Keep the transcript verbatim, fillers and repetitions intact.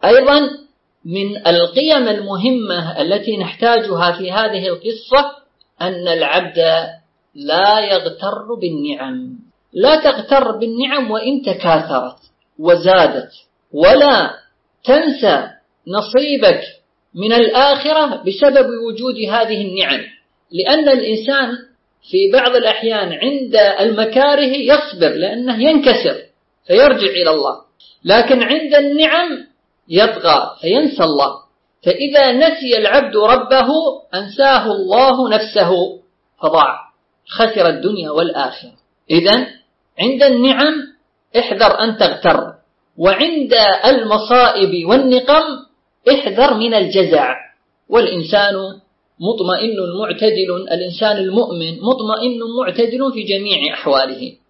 أيضا من القيم المهمة التي نحتاجها في هذه القصة أن العبد لا يغتر بالنعم، لا تغتر بالنعم وإن تكاثرت وزادت، ولا تنسى نصيبك من الآخرة بسبب وجود هذه النعم، لأن الإنسان في بعض الأحيان عند المكاره يصبر لأنه ينكسر فيرجع إلى الله، لكن عند النعم يطغى فينسى الله، فإذا نسي العبد ربه أنساه الله نفسه فضاع، خسر الدنيا والآخرة. إذن عند النعم احذر أن تغتر، وعند المصائب والنقم احذر من الجزع. والإنسان مطمئن معتدل، الإنسان المؤمن مطمئن معتدل في جميع أحواله.